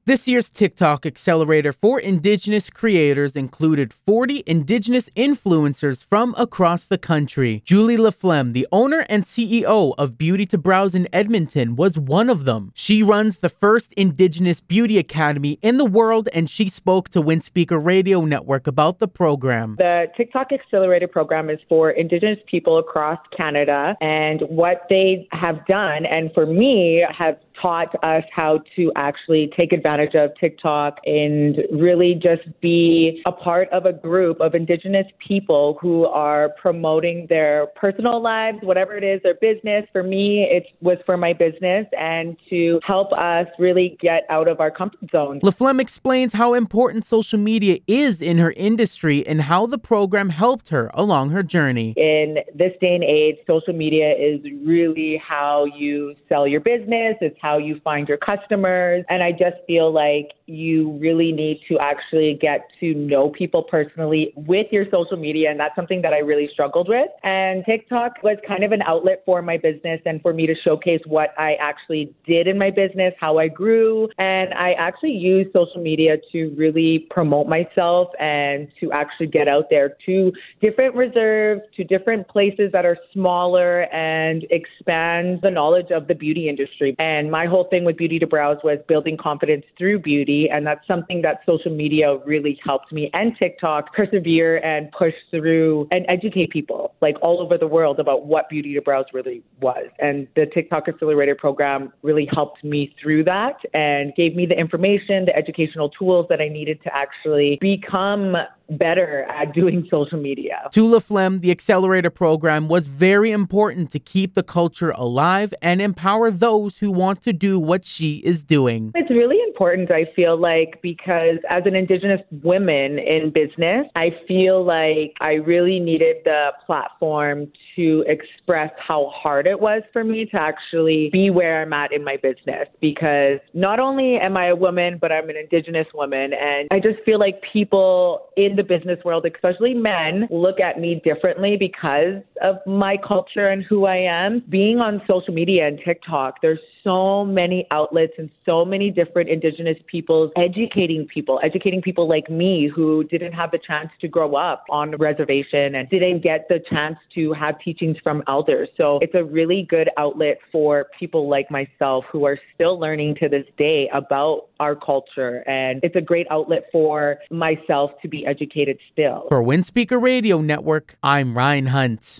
This year's TikTok Accelerator for Indigenous creators included 40 Indigenous influencers from across the country. Julie Laflemme, the owner and CEO of Beauty to Brows in Edmonton, was one of them. She runs the first Indigenous Beauty Academy in the world, and she spoke to Windspeaker Radio Network about the program. The TikTok Accelerator program is for Indigenous people across Canada, and what they have done, and for me, have taught us how to actually take advantage of TikTok and really just be a part of a group of Indigenous people who are promoting their personal lives, whatever it is, their business. For me, it was for my business and to help us really get out of our comfort zone. Laflemme explains how important social media is in her industry and how the program helped her along her journey. In this day and age, social media is really how you sell your business. It's how you find your customers. And I just feel like you really need to actually get to know people personally with your social media. And that's something that I really struggled with. And TikTok was kind of an outlet for my business and for me to showcase what I actually did in my business, how I grew. And I actually used social media to really promote myself and to actually get out there to different reserves, to different places that are smaller and expand the knowledge of the beauty industry. And my whole thing with Beauty to Brows was building confidence through beauty. And that's something that social media really helped me and TikTok persevere and push through and educate people like all over the world about what Beauty to Brows really was. And the TikTok Accelerator program really helped me through that and gave me the information, the educational tools that I needed to actually become better at doing social media. To Laflemme, the Accelerator program was very important to keep the culture alive and empower those who want to do what she is doing. It's really important, I feel like, because as an Indigenous woman in business, I feel like I really needed the platform to express how hard it was for me to actually be where I'm at in my business. Because not only am I a woman, but I'm an Indigenous woman. And I just feel like people in the business world, especially men, look at me differently because of my culture and who I am. Being on social media and TikTok, there's so many outlets and so many different Indigenous peoples educating people like me who didn't have the chance to grow up on a reservation and didn't get the chance to have teachings from elders. So it's a really good outlet for people like myself who are still learning to this day about our culture. And it's a great outlet for myself to be educated still. For Windspeaker Radio Network, I'm Ryan Hunt.